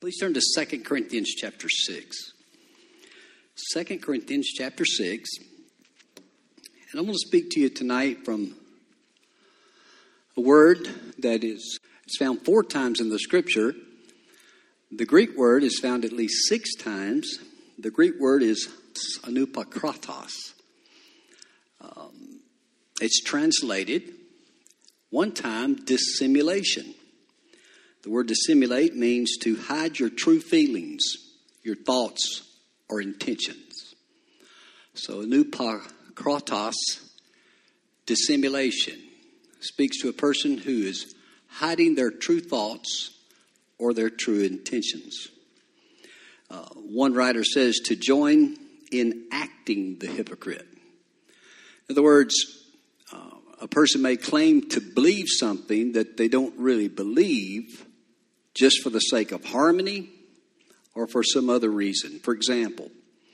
Please turn to 2 Corinthians chapter 6. 2 Corinthians chapter 6. And I'm going to speak to you tonight from a word that is found 4 times in the Scripture. The Greek word is found at least 6 times. The Greek word is anupakrotos. It's translated one time dissimulation. The word dissimulate means to hide your true feelings, your thoughts, or intentions. So anupakrotos, dissimulation, speaks to a person who is hiding their true thoughts or their true intentions. One writer says to join in acting the hypocrite. In other words, a person may claim to believe something that they don't really believe just for the sake of harmony or for some other reason. For example,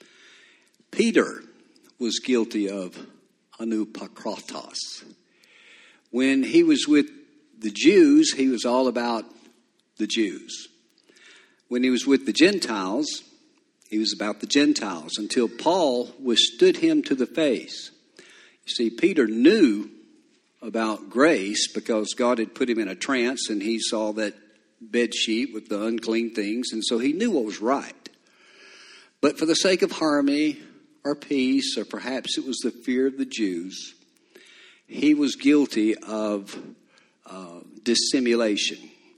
Peter was guilty of anupakrotos. When he was with the Jews, he was all about the Jews. When he was with the Gentiles, he was about the Gentiles until Paul withstood him to the face. You see, Peter knew about grace because God had put him in a trance and he saw that bed sheet with the unclean things, and so he knew what was right. But for the sake of harmony or peace, or perhaps it was the fear of the Jews, he was guilty of dissimulation,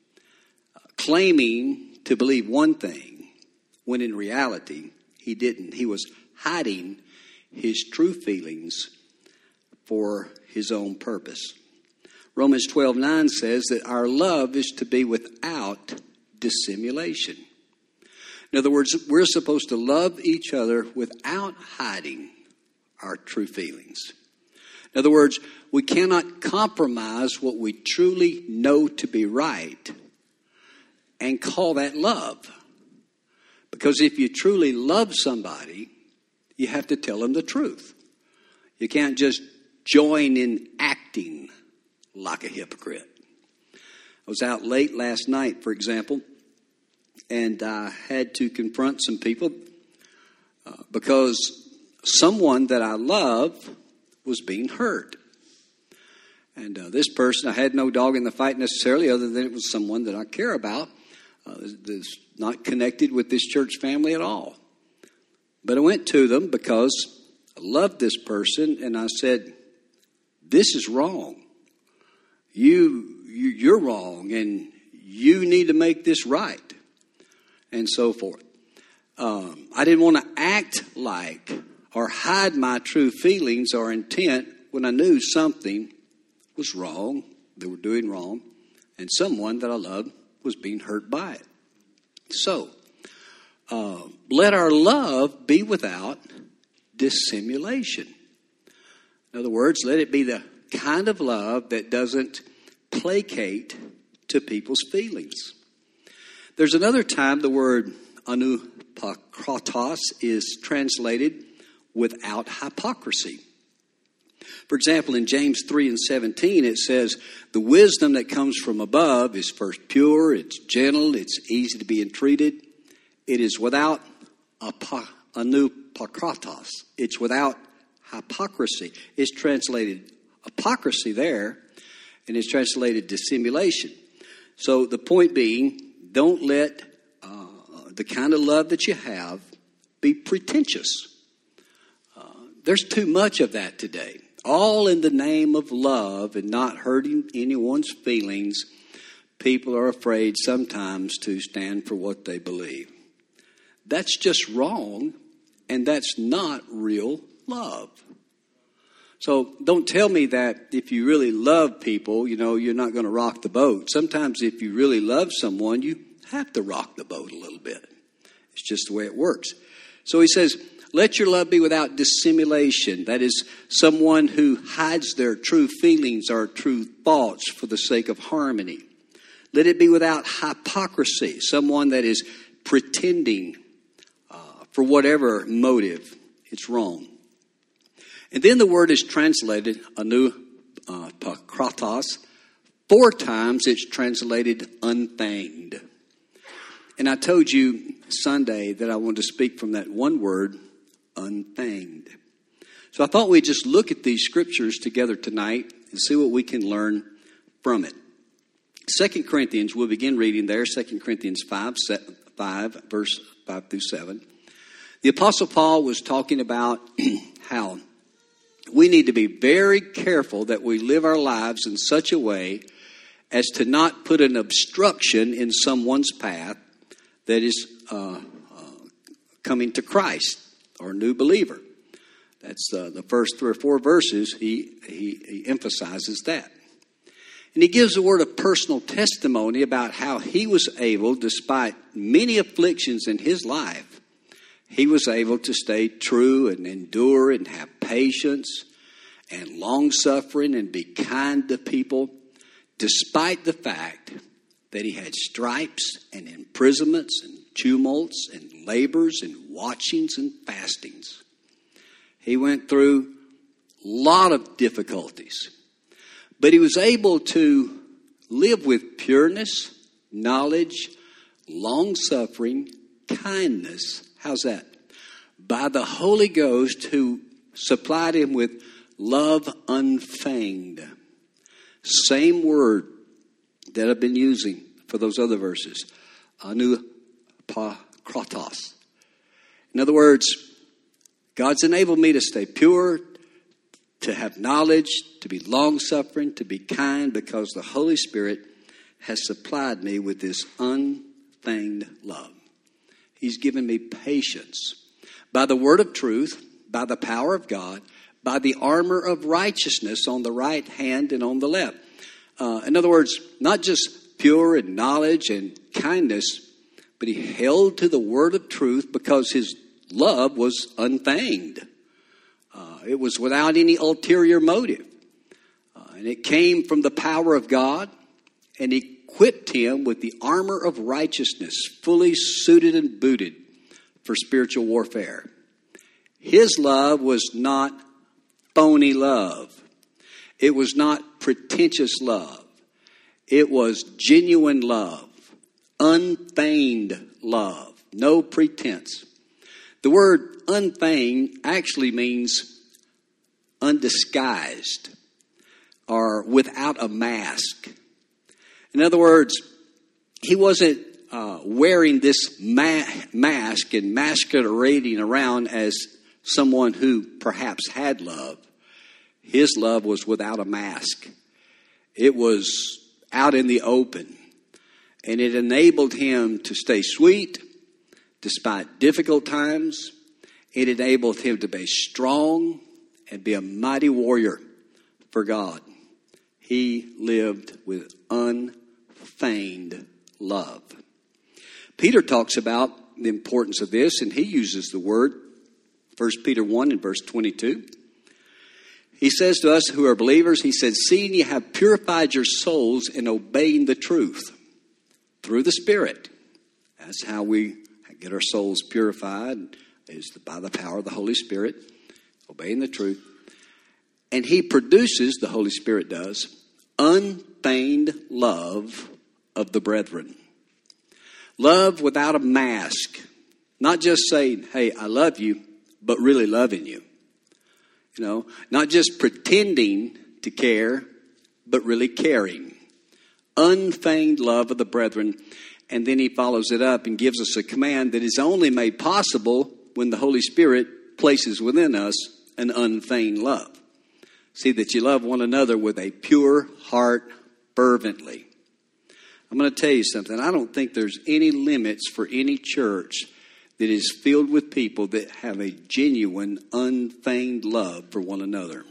claiming to believe one thing when in reality he didn't. He was hiding his true feelings for his own purpose. Romans 12:9 says that our love is to be without dissimulation. In other words, we're supposed to love each other without hiding our true feelings. In other words, we cannot compromise what we truly know to be right and call that love. Because if you truly love somebody, you have to tell them the truth. You can't just join in acting like a hypocrite. I was out late last night, for example, and I had to confront some people because someone that I love was being hurt. And this person, I had no dog in the fight necessarily, other than it was someone that I care about, that's not connected with this church family at all. But I went to them because I loved this person, and I said, "This is wrong. You're wrong, and you need to make this right," and so forth. I didn't want to act like or hide my true feelings or intent when I knew something was wrong, they were doing wrong, and someone that I loved was being hurt by it. So, let our love be without dissimulation. In other words, let it be the kind of love that doesn't placate to people's feelings. There's another time the word anupakrotos is translated without hypocrisy. For example, in James 3:17, it says, "The wisdom that comes from above is first pure, it's gentle, it's easy to be entreated. It is without anupakrotos. It's without hypocrisy." It's translated hypocrisy there, and it's translated dissimulation. So the point being, don't let the kind of love that you have be pretentious. There's too much of that today. All in the name of love and not hurting anyone's feelings. People are afraid sometimes to stand for what they believe. That's just wrong, and that's not real love. So don't tell me that if you really love people, you're not going to rock the boat. Sometimes if you really love someone, you have to rock the boat a little bit. It's just the way it works. So he says, let your love be without dissimulation. That is, someone who hides their true feelings or true thoughts for the sake of harmony. Let it be without hypocrisy. Someone that is pretending for whatever motive. It's wrong. And then the word is translated anupakrotos. 4 times it's translated unfeigned. And I told you Sunday that I wanted to speak from that one word, unfeigned. So I thought we'd just look at these scriptures together tonight and see what we can learn from it. 2 Corinthians, we'll begin reading there, 2 Corinthians 5, verse 5 through 7. The Apostle Paul was talking about how we need to be very careful that we live our lives in such a way as to not put an obstruction in someone's path that is coming to Christ or a new believer. That's the first 3 or 4 verses. He emphasizes that. And he gives a word of personal testimony about how he was able, despite many afflictions in his life, he was able to stay true and endure and have patience and long-suffering and be kind to people, despite the fact that he had stripes and imprisonments and tumults and labors and watchings and fastings. He went through a lot of difficulties, but he was able to live with pureness, knowledge, long-suffering, kindness. How's that? By the Holy Ghost who supplied him with love unfeigned. Same word that I've been using for those other verses. Anupakrotos. In other words, God's enabled me to stay pure, to have knowledge, to be long-suffering, to be kind, because the Holy Spirit has supplied me with this unfeigned love. He's given me patience by the word of truth, by the power of God, by the armor of righteousness on the right hand and on the left. In other words, not just pure and knowledge and kindness, but he held to the word of truth because his love was unfeigned. It was without any ulterior motive. And it came from the power of God, and he equipped him with the armor of righteousness, fully suited and booted for spiritual warfare. His love was not phony love. It was not pretentious love. It was genuine love, unfeigned love, no pretense. The word unfeigned actually means undisguised or without a mask. In other words, he wasn't wearing this mask and masquerading around as someone who perhaps had love. His love was without a mask. It was out in the open. And it enabled him to stay sweet despite difficult times. It enabled him to be strong and be a mighty warrior for God. He lived with unfeigned love. Peter talks about the importance of this, and he uses the word, 1 Peter 1 and verse 22. He says to us who are believers, he says, seeing you have purified your souls in obeying the truth through the Spirit. That's how we get our souls purified, is by the power of the Holy Spirit, obeying the truth. And he produces, the Holy Spirit does, unfeigned love of the brethren. Love without a mask. Not just saying, hey, I love you, but really loving you. You know, not just pretending to care, but really caring. Unfeigned love of the brethren. And then he follows it up and gives us a command that is only made possible when the Holy Spirit places within us an unfeigned love. See, that you love one another with a pure heart fervently. I'm going to tell you something. I don't think there's any limits for any church that is filled with people that have a genuine, unfeigned love for one another.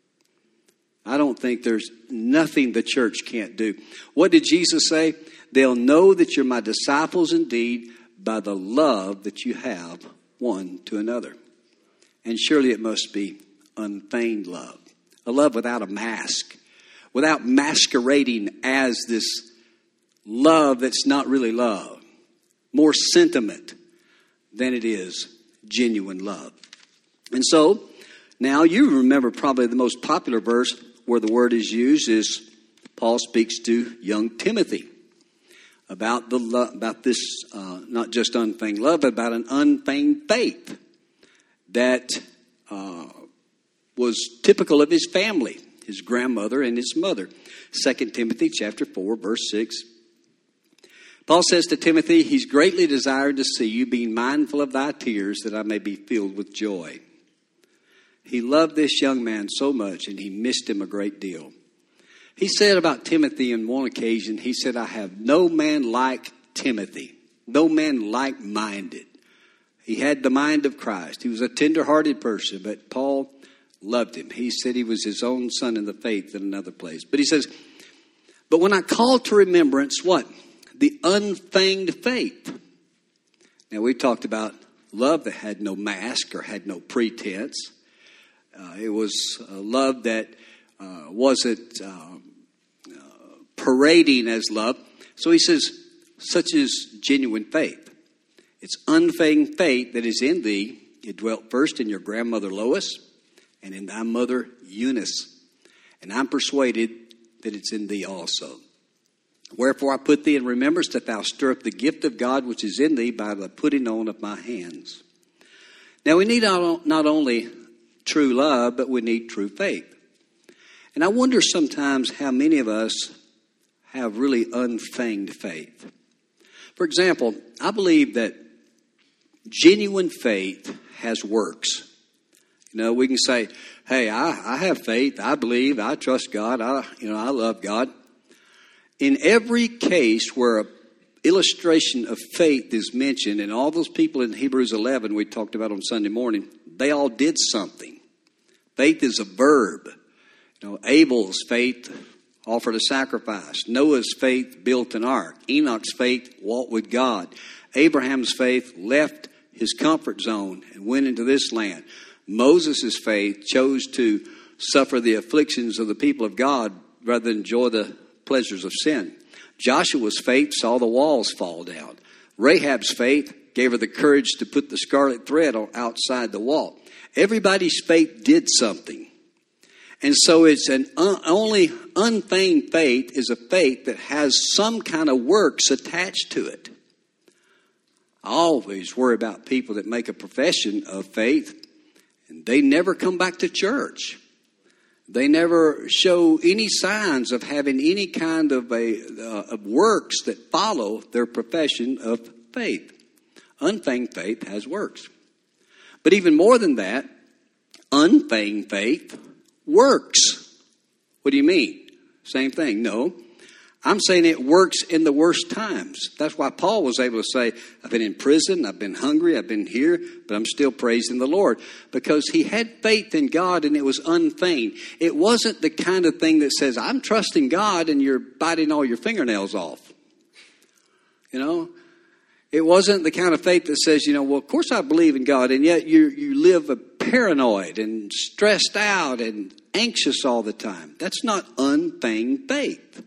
I don't think there's nothing the church can't do. What did Jesus say? They'll know that you're my disciples indeed by the love that you have one to another. And surely it must be unfeigned love. A love without a mask. Without masquerading as this love that's not really love. More sentiment than it is genuine love. And so, now you remember probably the most popular verse where the word is used is Paul speaks to young Timothy. about about this not just unfeigned love, but about an unfeigned faith that was typical of his family, his grandmother and his mother. 2 Timothy chapter 4, verse 6. Paul says to Timothy, he's greatly desired to see you, being mindful of thy tears, that I may be filled with joy. He loved this young man so much, and he missed him a great deal. He said about Timothy on one occasion, he said, I have no man like Timothy, no man like-minded. He had the mind of Christ. He was a tender-hearted person, but Paul loved him. He said he was his own son in the faith in another place. But he says, but when I call to remembrance, what? The unfeigned faith. Now, we talked about love that had no mask or had no pretense. It was a love that wasn't parading as love. So he says, such is genuine faith. It's unfeigned faith that is in thee. It dwelt first in your grandmother Lois and in thy mother Eunice. And I'm persuaded that it's in thee also. Wherefore I put thee in remembrance that thou stir up the gift of God which is in thee by the putting on of my hands. Now we need not only true love, but we need true faith. And I wonder sometimes how many of us have really unfeigned faith. For example, I believe that genuine faith has works. You know, we can say, hey, I have faith, I believe, I trust God, I love God. In every case where an illustration of faith is mentioned, and all those people in Hebrews 11 we talked about on Sunday morning, they all did something. Faith is a verb. You know, Abel's faith offered a sacrifice. Noah's faith built an ark. Enoch's faith walked with God. Abraham's faith left his comfort zone and went into this land. Moses' faith chose to suffer the afflictions of the people of God rather than enjoy the pleasures of sin. Joshua's faith saw the walls fall down. Rahab's faith gave her the courage to put the scarlet thread outside the wall. Everybody's faith did something. And so it's only unfeigned faith is a faith that has some kind of works attached to it. I always worry about people that make a profession of faith and they never come back to church. They never show any signs of having any kind of of works that follow their profession of faith. Unfeigned faith has works. But even more than that, unfeigned faith works. What do you mean? Same thing. No. I'm saying it works in the worst times. That's why Paul was able to say, I've been in prison, I've been hungry, I've been here, but I'm still praising the Lord. Because he had faith in God and it was unfeigned. It wasn't the kind of thing that says, I'm trusting God and you're biting all your fingernails off. You know? It wasn't the kind of faith that says, well, of course I believe in God, and yet you live paranoid and stressed out and anxious all the time. That's not unfeigned faith.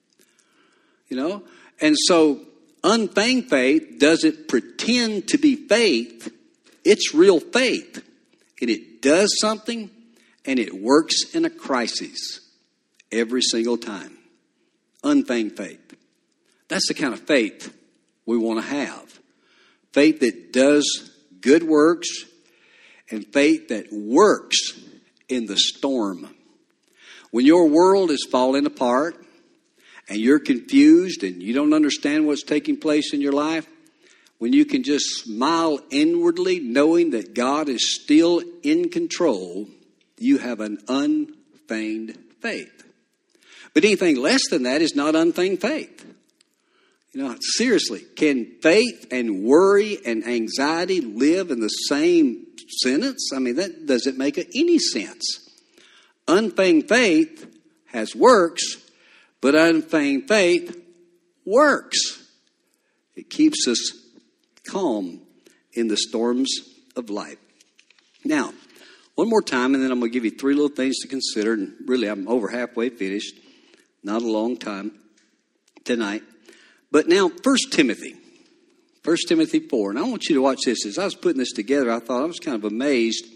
And so unfeigned faith doesn't pretend to be faith. It's real faith. And it does something and it works in a crisis every single time. Unfeigned faith. That's the kind of faith we want to have. Faith that does good works and faith that works in the storm. When your world is falling apart, and you're confused and you don't understand what's taking place in your life, when you can just smile inwardly knowing that God is still in control, you have an unfeigned faith. But anything less than that is not unfeigned faith. Seriously, can faith and worry and anxiety live in the same sentence? That doesn't make any sense. Unfeigned faith has works, but unfeigned faith works. It keeps us calm in the storms of life. Now, one more time, and then I'm going to give you 3 little things to consider. And really, I'm over halfway finished. Not a long time tonight. But now, 1 Timothy 4. And I want you to watch this. As I was putting this together, I thought I was kind of amazed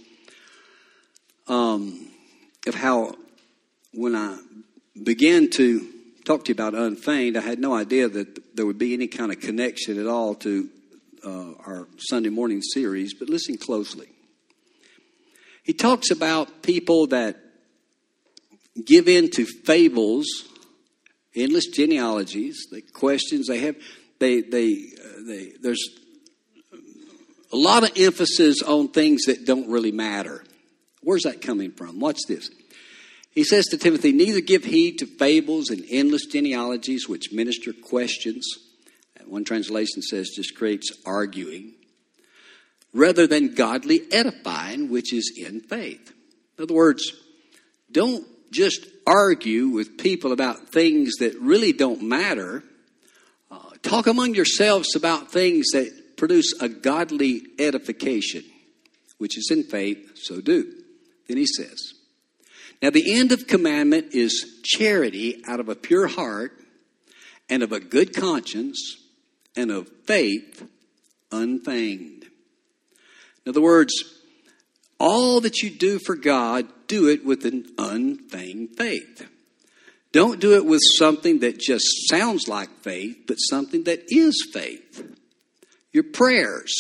of how when I began to talk to you about unfeigned, I had no idea that there would be any kind of connection at all to our Sunday morning series, but listen closely. He talks about people that give in to fables, endless genealogies, the questions they have. There's a lot of emphasis on things that don't really matter. Where's that coming from? Watch this. He says to Timothy, neither give heed to fables and endless genealogies which minister questions. One translation says just creates arguing. Rather than godly edifying, which is in faith. In other words, don't just argue with people about things that really don't matter. Talk among yourselves about things that produce a godly edification, which is in faith, so do. Then he says, now the end of commandment is charity out of a pure heart and of a good conscience and of faith unfeigned. In other words, all that you do for God, do it with an unfeigned faith. Don't do it with something that just sounds like faith, but something that is faith. Your prayers,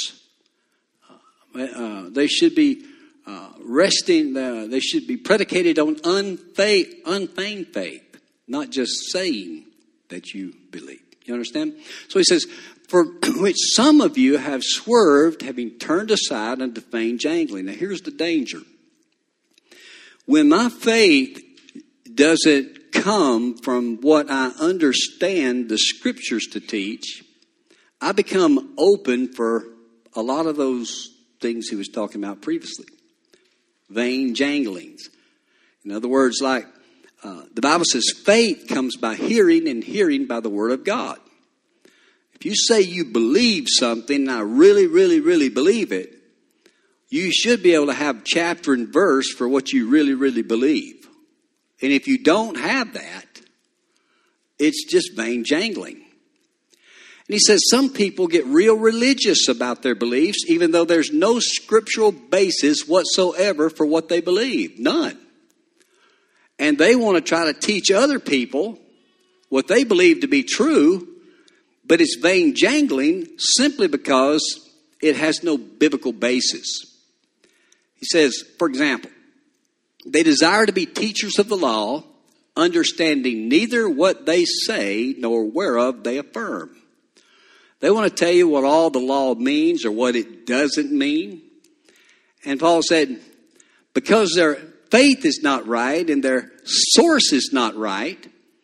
they should be they should be predicated on unfeigned faith, not just saying that you believe. You understand? So he says, for which some of you have swerved, having turned aside unto vain jangling. Now here's the danger. When my faith doesn't come from what I understand the scriptures to teach, I become open for a lot of those things he was talking about previously. Vain janglings. In other words, like the Bible says, faith comes by hearing and hearing by the word of God. If you say you believe something, and I really, really, really believe it, you should be able to have chapter and verse for what you really, really believe. And if you don't have that, it's just vain jangling. And he says some people get real religious about their beliefs, even though there's no scriptural basis whatsoever for what they believe. None. And they want to try to teach other people what they believe to be true, but it's vain jangling simply because it has no biblical basis. He says, for example, they desire to be teachers of the law, understanding neither what they say nor whereof they affirm. They want to tell you what all the law means or what it doesn't mean. And Paul said, because their faith is not right and their source is not right,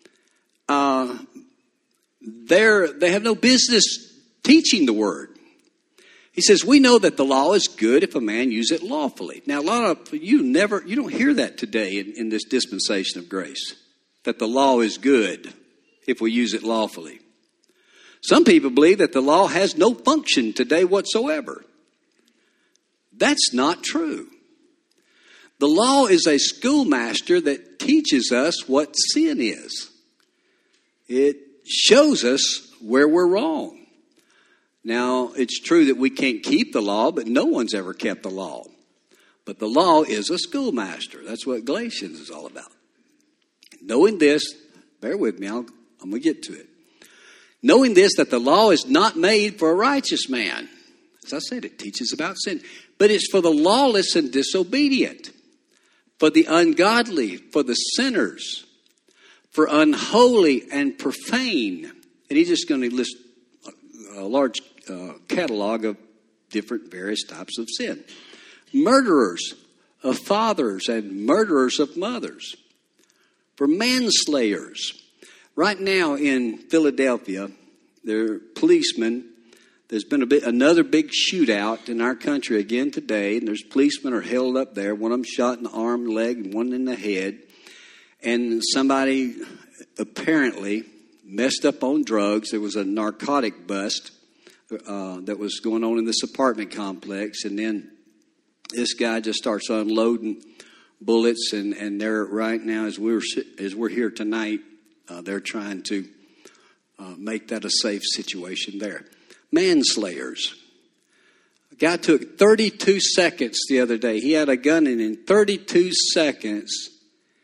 they have no business teaching the word. He says, we know that the law is good if a man use it lawfully. Now, a lot of you don't hear that today in this dispensation of grace, that the law is good if we use it lawfully. Some people believe that the law has no function today whatsoever. That's not true. The law is a schoolmaster that teaches us what sin is. It shows us where we're wrong. Now, it's true that we can't keep the law, but no one's ever kept the law. But the law is a schoolmaster. That's what Galatians is all about. Knowing this, bear with me, I'm going to get to it. Knowing this, that the law is not made for a righteous man. As I said, it teaches about sin. But it's for the lawless and disobedient, for the ungodly, for the sinners, for unholy and profane. And he's just going to list a large catalog of different various types of sin. Murderers of fathers and murderers of mothers. For manslayers. Right now in Philadelphia, there are policemen. There's been another big shootout in our country again today. And there's policemen are held up there. One of them shot in the arm, leg, and one in the head. And somebody apparently messed up on drugs. There was a narcotic bust that was going on in this apartment complex. And then this guy just starts unloading bullets. And they're right now, as we're here tonight, they're trying to make that a safe situation there. Manslayers. A guy took 32 seconds the other day. He had a gun, and in 32 seconds,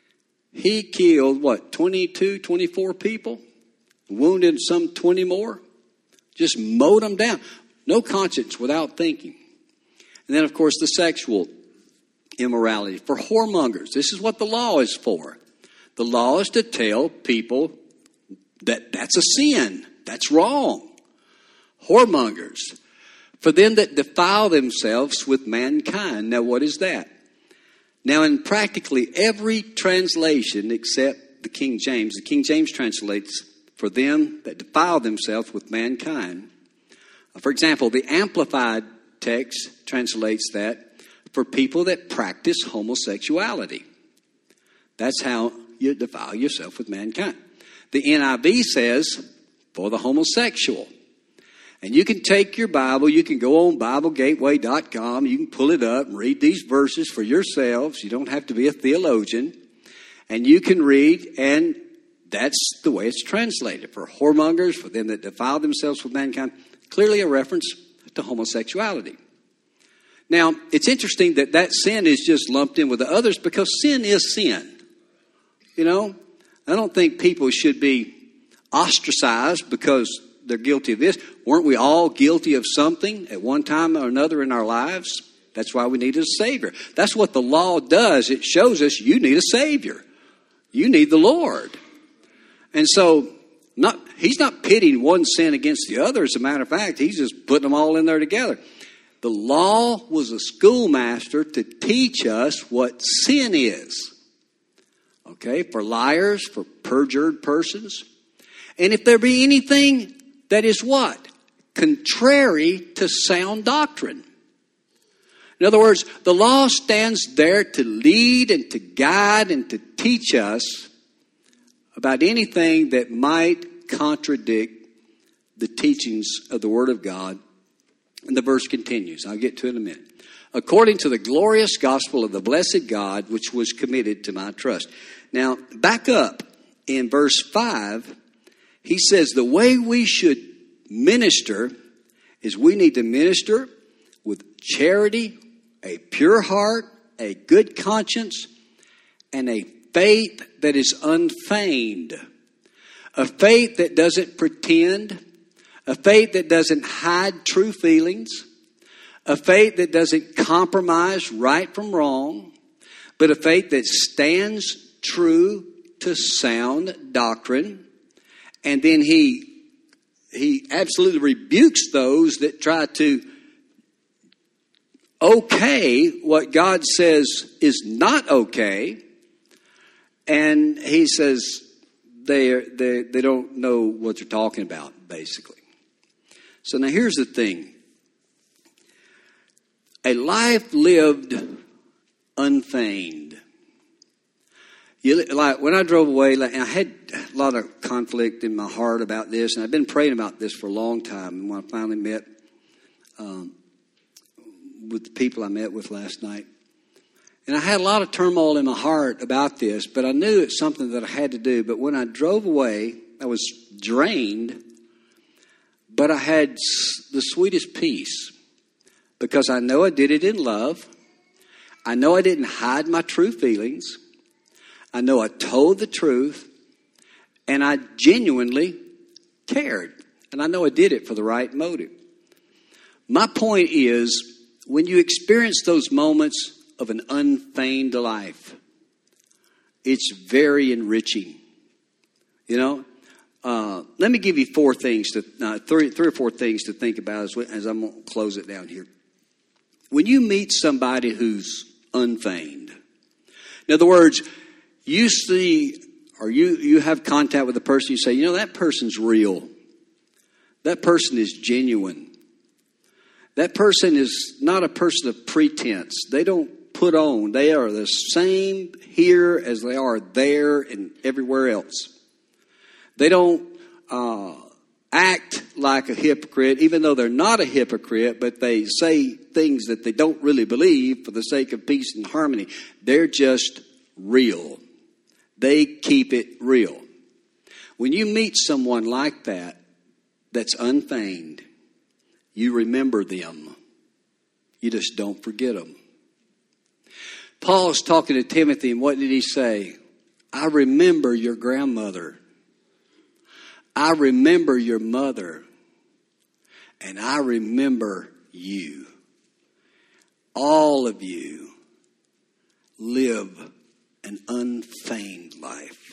He killed, 22, 24 people? Wounded some 20 more? Just mowed them down. No conscience without thinking. And then, of course, the sexual immorality. For whoremongers, this is what the law is for. The law is to tell people that that's a sin. That's wrong. Whoremongers. For them that defile themselves with mankind. Now, what is that? Now, in practically every translation except the King James translates for them that defile themselves with mankind. For example, the Amplified text translates that for people that practice homosexuality. That's how you defile yourself with mankind. The NIV says for the homosexual. And you can take your Bible, you can go on BibleGateway.com, you can pull it up and read these verses for yourselves. You don't have to be a theologian. And you can read, and that's the way it's translated. For whoremongers, for them that defile themselves with mankind, clearly a reference to homosexuality. Now, it's interesting that that sin is just lumped in with the others because sin is sin. You know, I don't think people should be ostracized because they're guilty of this. Weren't we all guilty of something at one time or another in our lives? That's why we need a Savior. That's what the law does. It shows us you need a Savior. You need the Lord. And so he's not pitting one sin against the other. As a matter of fact, he's just putting them all in there together. The law was a schoolmaster to teach us what sin is. Okay, for liars, for perjured persons. And if there be anything that is what? Contrary to sound doctrine. In other words, the law stands there to lead and to guide and to teach us about anything that might contradict the teachings of the Word of God. And the verse continues. I'll get to it in a minute. According to the glorious gospel of the blessed God, which was committed to my trust. Now, back up in verse 5, he says the way we should minister is we need to minister with charity, a pure heart, a good conscience, and a faith that is unfeigned. A faith that doesn't pretend. A faith that doesn't hide true feelings. A faith that doesn't compromise right from wrong. But a faith that stands true to sound doctrine. And then he absolutely rebukes those that try to okay what God says is not okay. And he says they don't know what they're talking about, basically. So now here's the thing. A life lived unfeigned. Like when I drove away, I had a lot of conflict in my heart about this, and I've been praying about this for a long time. And when I finally met with the people I met with last night, and I had a lot of turmoil in my heart about this, but I knew it's something that I had to do. But when I drove away, I was drained, but I had the sweetest peace because I know I did it in love. I know I didn't hide my true feelings. I know I told the truth, and I genuinely cared. And I know I did it for the right motive. My point is, when you experience those moments of an unfeigned life, it's very enriching. You know, let me give you three or four things to think about as I'm going to close it down here. When you meet somebody who's unfeigned, in other words, you see, or you have contact with a person, you say, you know, that person's real. That person is genuine. That person is not a person of pretense. They don't put on. They are the same here as they are there and everywhere else. They don't act like a hypocrite, even though they're not a hypocrite, but they say things that they don't really believe for the sake of peace and harmony. They're just real. They keep it real. When you meet someone like that, that's unfeigned, you remember them. You just don't forget them. Paul's talking to Timothy, and what did he say? I remember your grandmother. I remember your mother. And I remember you. All of you live an unfeigned life.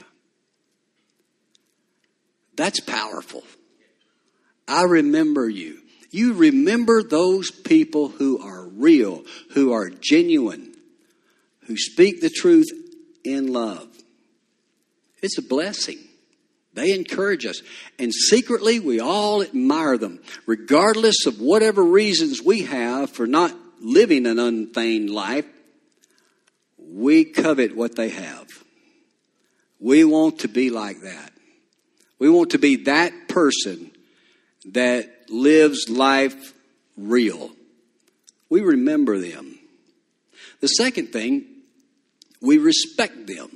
That's powerful. I remember you. You remember those people who are real, who are genuine, who speak the truth in love. It's a blessing. They encourage us. And secretly, we all admire them. Regardless of whatever reasons we have for not living an unfeigned life, we covet what they have. We want to be like that. We want to be that person that lives life real. We remember them. The second thing, we respect them.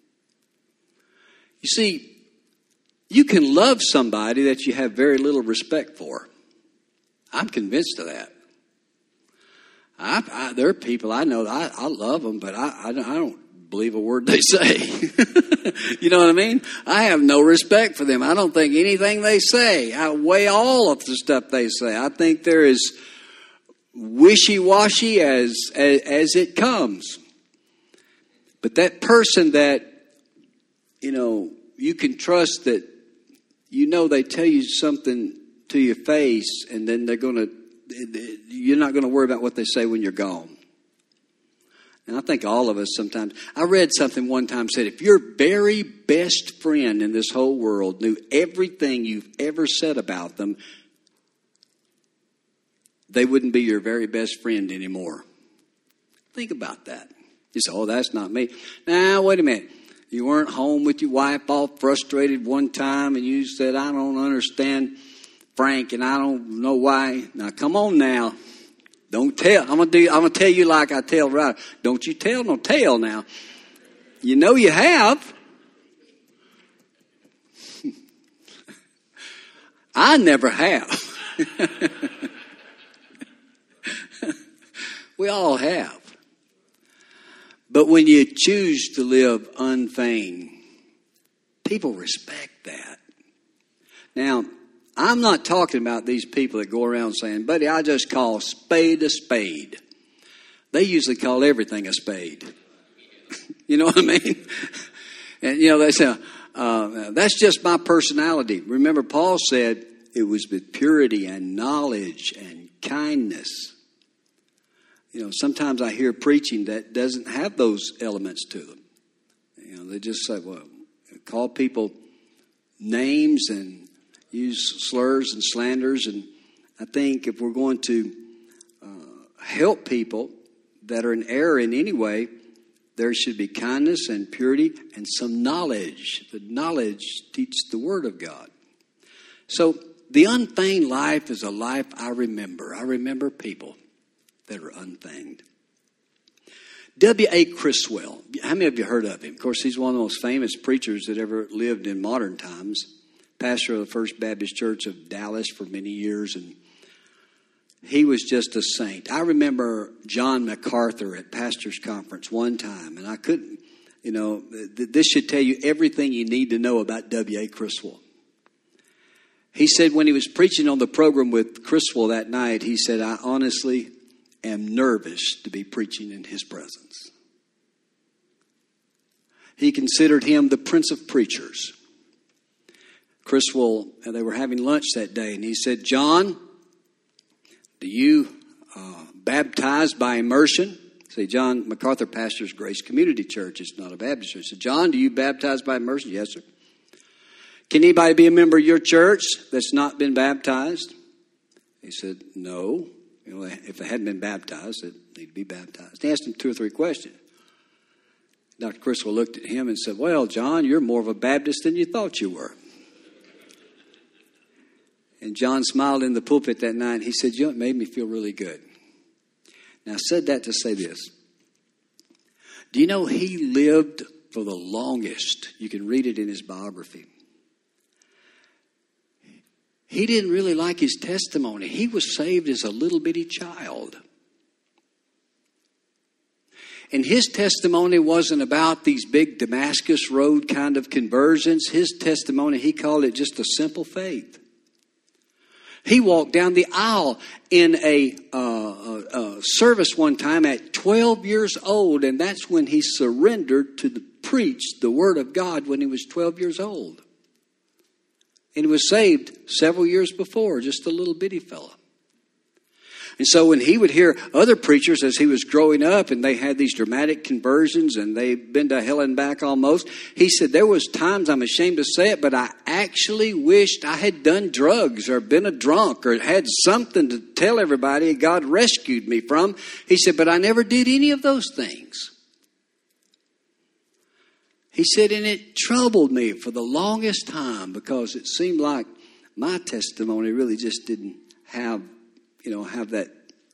You see, you can love somebody that you have very little respect for. I'm convinced of that. There are people I know, I love them, but I don't believe a word they say. You know what I mean? I have no respect for them. I don't think anything they say. I weigh all of the stuff they say. I think they're as wishy-washy as it comes. But that person that, you can trust that, they tell you something to your face and then you're not going to worry about what they say when you're gone. And I think all of us sometimes, I read something one time said, if your very best friend in this whole world knew everything you've ever said about them, they wouldn't be your very best friend anymore. Think about that. You say, that's not me. Now, wait a minute. You weren't home with your wife all frustrated one time and you said, I don't understand Frank and I don't know why. Now, come on now. Don't tell. I'm gonna tell you like I tell right. Don't you tell no tale now. You know you have. I never have. We all have. But when you choose to live unfeigned, people respect that. Now, I'm not talking about these people that go around saying, buddy, I just call spade a spade. They usually call everything a spade. You know what I mean? And, they say, that's just my personality. Remember, Paul said it was with purity and knowledge and kindness. Sometimes I hear preaching that doesn't have those elements to them. They just say, call people names and use slurs and slanders. And I think if we're going to help people that are in error in any way, there should be kindness and purity and some knowledge. The knowledge teaches the Word of God. So the unfeigned life is a life I remember. I remember people that are unfeigned. W.A. Criswell. How many of you heard of him? Of course, he's one of the most famous preachers that ever lived in modern times. Pastor of the First Baptist Church of Dallas for many years, and he was just a saint. I remember John MacArthur at Pastor's Conference one time, and I couldn't, this should tell you everything you need to know about W.A. Criswell. He said when he was preaching on the program with Criswell that night, he said, I honestly am nervous to be preaching in his presence. He considered him the prince of preachers. Criswell, they were having lunch that day, and he said, John, do you baptize by immersion? See, John MacArthur pastors Grace Community Church. It's not a Baptist church. He said, John, do you baptize by immersion? Yes, sir. Can anybody be a member of your church that's not been baptized? He said, no. If they hadn't been baptized, they'd need to be baptized. He asked him 2 or 3 questions. Dr. Criswell looked at him and said, well, John, you're more of a Baptist than you thought you were. And John smiled in the pulpit that night. And he said, it made me feel really good. Now, I said that to say this. Do you know he lived for the longest? You can read it in his biography. He didn't really like his testimony. He was saved as a little bitty child. And his testimony wasn't about these big Damascus Road kind of conversions. His testimony, he called it just a simple faith. He walked down the aisle in a service one time at 12 years old, and that's when he surrendered to preach the Word of God when he was 12 years old. And he was saved several years before, just a little bitty fella. And so when he would hear other preachers as he was growing up and they had these dramatic conversions and they'd been to hell and back almost, he said, there was times, I'm ashamed to say it, but I actually wished I had done drugs or been a drunk or had something to tell everybody God rescued me from. He said, but I never did any of those things. He said, and it troubled me for the longest time because it seemed like my testimony really just didn't have that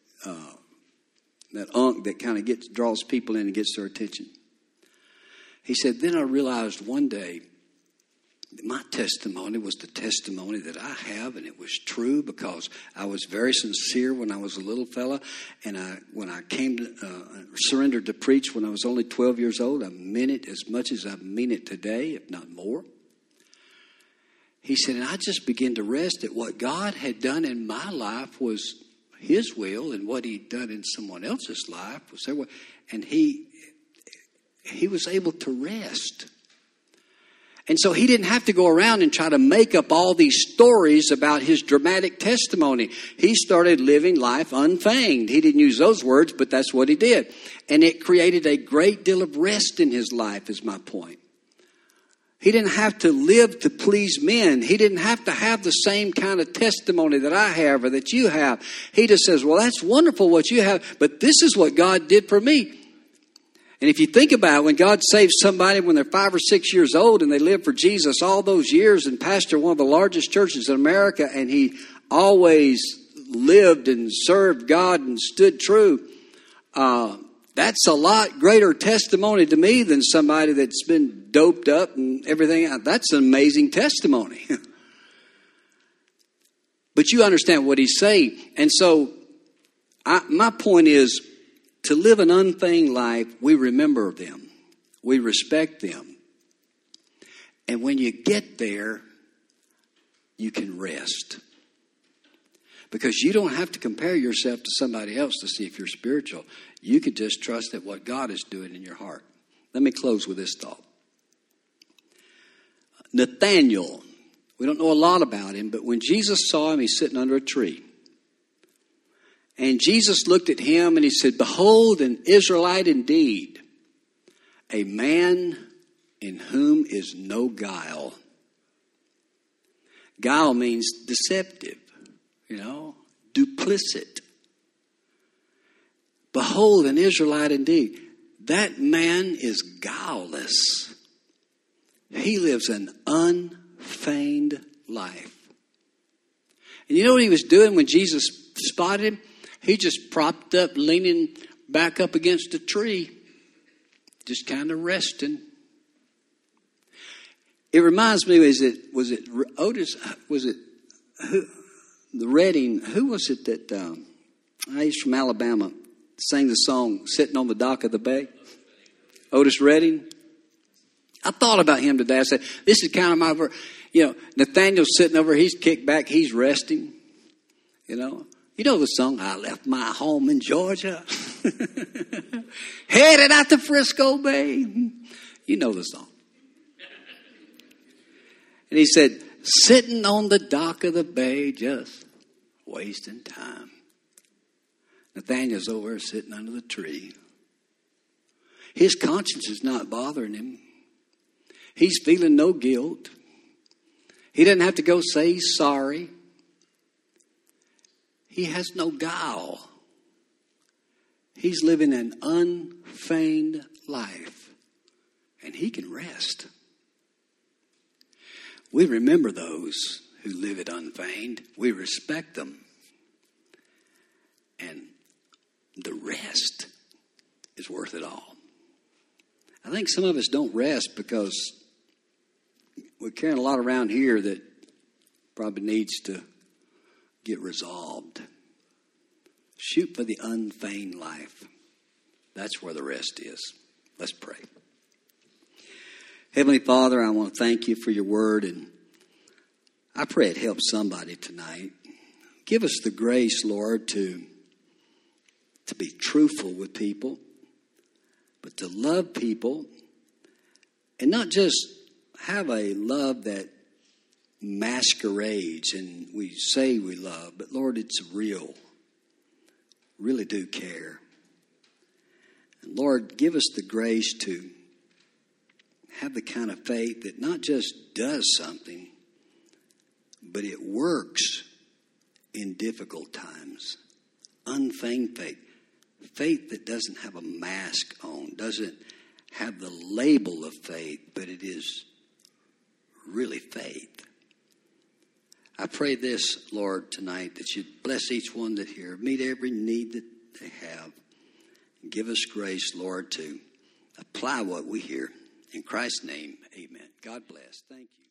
unk that kind of draws people in and gets their attention. He said, then I realized one day that my testimony was the testimony that I have, and it was true because I was very sincere when I was a little fella, and when I came to surrendered to preach when I was only 12 years old, I meant it as much as I mean it today, if not more. He said, and I just began to rest at what God had done in my life was His will, and what He'd done in someone else's life was their will. And he was able to rest. And so he didn't have to go around and try to make up all these stories about his dramatic testimony. He started living life unfeigned. He didn't use those words, but that's what he did. And it created a great deal of rest in his life, is my point. He didn't have to live to please men. He didn't have to have the same kind of testimony that I have or that you have. He just says, well, that's wonderful what you have, but this is what God did for me. And if you think about it, when God saves somebody when they're 5 or 6 years old and they live for Jesus all those years and pastor one of the largest churches in America, and he always lived and served God and stood true, that's a lot greater testimony to me than somebody that's been doped up and everything. That's an amazing testimony. But you understand what he's saying. And so my point is, to live an unfeigned life, we remember them. We respect them. And when you get there, you can rest. Because you don't have to compare yourself to somebody else to see if you're spiritual. You can just trust that what God is doing in your heart. Let me close with this thought. Nathanael, we don't know a lot about him, but when Jesus saw him, he's sitting under a tree. And Jesus looked at him and he said, behold, an Israelite indeed, a man in whom is no guile. Guile means deceptive, duplicit. Behold, an Israelite indeed. That man is guileless. He lives an unfeigned life. And you know what he was doing when Jesus spotted him? He just propped up, leaning back up against a tree, just kind of resting. It reminds me, was it Otis? Was it the Redding? Who was it that he's from Alabama? Sang the song "Sitting on the Dock of the Bay." Otis Redding. I thought about him today. I said, "This is kind of my, Nathaniel's sitting over. He's kicked back. He's resting. You know the song, I left my home in Georgia, headed out to Frisco Bay. You know the song. And he said, sitting on the dock of the bay, just wasting time. Nathaniel's over there sitting under the tree. His conscience is not bothering him. He's feeling no guilt. He doesn't have to go say he's sorry. He has no guile. He's living an unfeigned life. And he can rest. We remember those who live it unfeigned. We respect them. And the rest is worth it all. I think some of us don't rest because we're carrying a lot around here that probably needs to get resolved. Shoot for the unfeigned life. That's where the rest is. Let's pray. Heavenly Father, I want to thank you for your word, and I pray it helps somebody tonight. Give us the grace, Lord, to be truthful with people, but to love people, and not just have a love that masquerades and we say we love, but Lord, it's real. Really do care. And Lord, give us the grace to have the kind of faith that not just does something, but it works in difficult times. Unfeigned faith. Faith that doesn't have a mask on, doesn't have the label of faith, but it is really faith. I pray this, Lord, tonight, that you bless each one that here, meet every need that they have. And give us grace, Lord, to apply what we hear. In Christ's name, amen. God bless. Thank you.